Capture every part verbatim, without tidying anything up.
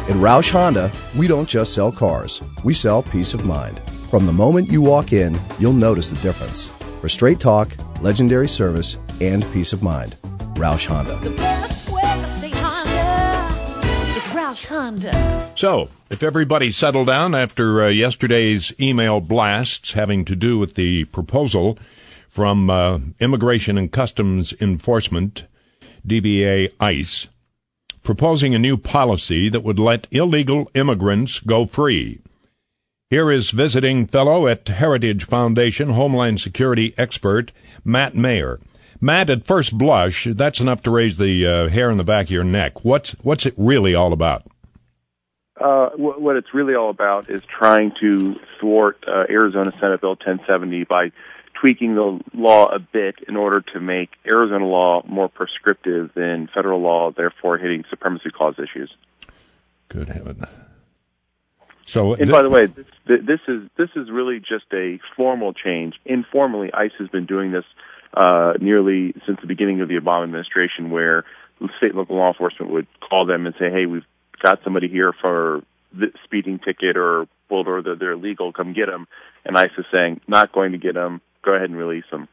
At Roush Honda, we don't just sell cars. We sell peace of mind. From the moment you walk in, you'll notice the difference. For straight talk, legendary service, and peace of mind. Roush Honda. The best way to say Honda is Roush Honda. So, if everybody settled down after uh, yesterday's email blasts having to do with the proposal from uh, Immigration and Customs Enforcement, D B A ICE, proposing a new policy that would let illegal immigrants go free. Here is visiting fellow at Heritage Foundation Homeland Security expert Matt Mayer. Matt, at first blush, that's enough to raise the uh, hair on the back of your neck. What's what's it really all about? Uh, what, what it's really all about is trying to thwart uh, Arizona Senate Bill ten seventy by tweaking the law a bit in order to make Arizona law more prescriptive than federal law, therefore hitting supremacy clause issues. Good heaven. So, and th- by the way, this, this is this is really just a formal change. Informally, ICE has been doing this uh, nearly since the beginning of the Obama administration, where state and local law enforcement would call them and say, "Hey, we've got somebody here for the speeding ticket or pulled or they're illegal. Come get them." And ICE is saying, "Not going to get them. Go ahead and release them."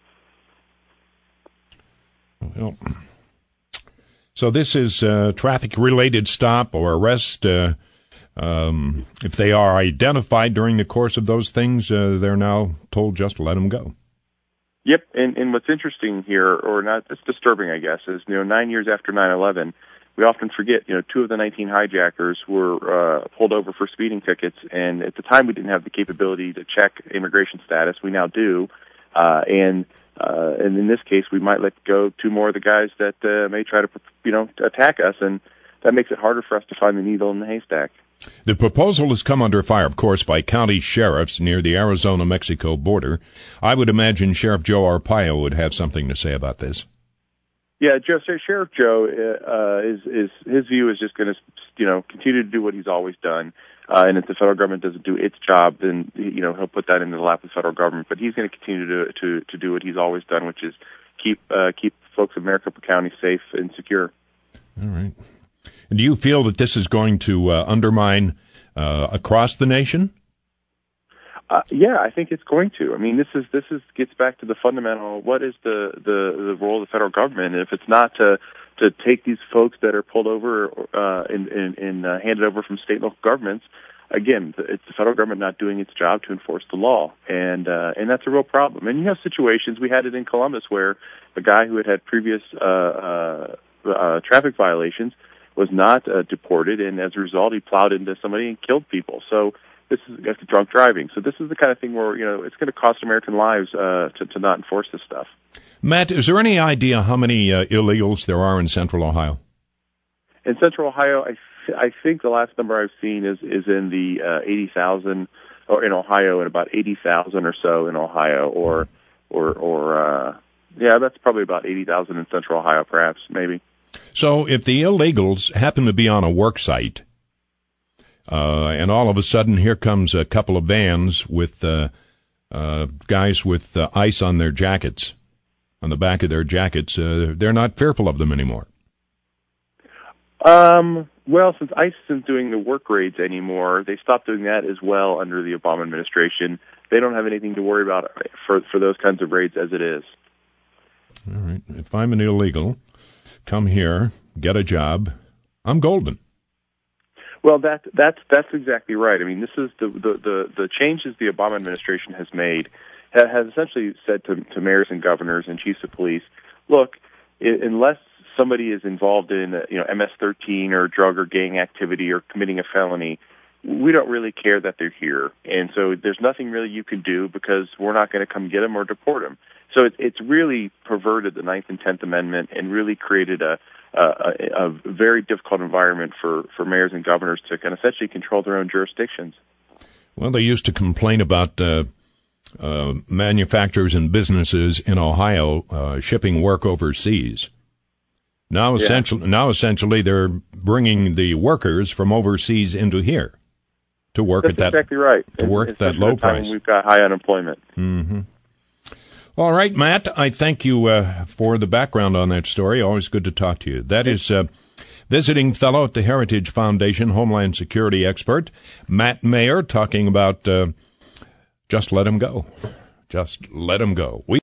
Well, so this is a traffic-related stop or arrest. Uh, um, if they are identified during the course of those things, uh, they're now told just to let them go. Yep, and, and what's interesting here, or not, it's disturbing, I guess, is, you know, nine years after nine eleven, we often forget, you know, two of the nineteen hijackers were uh, pulled over for speeding tickets, and at the time we didn't have the capability to check immigration status. We now do. Uh, and, uh, and in this case, we might let go two more of the guys that, uh, may try to, you know, attack us, and that makes it harder for us to find the needle in the haystack. The proposal has come under fire, of course, by county sheriffs near the Arizona-Mexico border. I would imagine Sheriff Joe Arpaio would have something to say about this. Yeah, Joe, Sheriff Joe, uh, is, is, his view is just going to, you know, continue to do what he's always done. Uh, and if the federal government doesn't do its job, then, you know, he'll put that into the lap of the federal government. But he's going to continue to, to, to do what he's always done, which is keep, uh, keep folks of Maricopa County safe and secure. All right. And do you feel that this is going to uh, undermine uh, across the nation? Uh, yeah, I think it's going to. I mean, this is this is gets back to the fundamental. What is the, the, the role of the federal government? And if it's not to to take these folks that are pulled over uh, and, and, and uh, handed over from state and local governments, again, it's the federal government not doing its job to enforce the law, and uh, and that's a real problem. And you have situations. We had it in Columbus where a guy who had had previous uh, uh, uh, traffic violations was not uh, deported, and as a result, he plowed into somebody and killed people. So this is that's drunk driving. So this is the kind of thing where, you know, it's going to cost American lives uh, to, to not enforce this stuff. Matt, is there any idea how many uh, illegals there are in Central Ohio? In Central Ohio, I, th- I think the last number I've seen is, is in the uh, eighty thousand, or in Ohio, and about eighty thousand or so in Ohio, or, or, or uh, yeah, that's probably about eighty thousand in Central Ohio, perhaps, maybe. So if the illegals happen to be on a work site, uh, and all of a sudden here comes a couple of vans with uh, uh, guys with uh, ice on their jackets, on the back of their jackets, uh, they're not fearful of them anymore. Um, well, since ICE isn't doing the work raids anymore, they stopped doing that as well under the Obama administration. They don't have anything to worry about for for those kinds of raids as it is. All right. If I'm an illegal, come here, get a job, I'm golden. Well, that that's that's exactly right. I mean, this is the the the, the changes the Obama administration has made ha, has essentially said to, to mayors and governors and chiefs of police, look, I, unless somebody is involved in, you know, M S thirteen or drug or gang activity or committing a felony, we don't really care that they're here. And so there's nothing really you can do because we're not going to come get them or deport them. So it, it's really perverted the Ninth and Tenth Amendment and really created a, a, a very difficult environment for, for mayors and governors to kind of essentially control their own jurisdictions. Well, they used to complain about uh, uh, manufacturers and businesses in Ohio uh, shipping work overseas. Now, yeah. essentially, now essentially, they're bringing the workers from overseas into here to work That's at that. Exactly right. To work at that low price. We've got high unemployment. Mm-hmm. All right, Matt. I thank you uh, for the background on that story. Always good to talk to you. That is uh, Visiting fellow at the Heritage Foundation, Homeland Security expert Matt Mayer, talking about uh, just let him go. Just let him go. We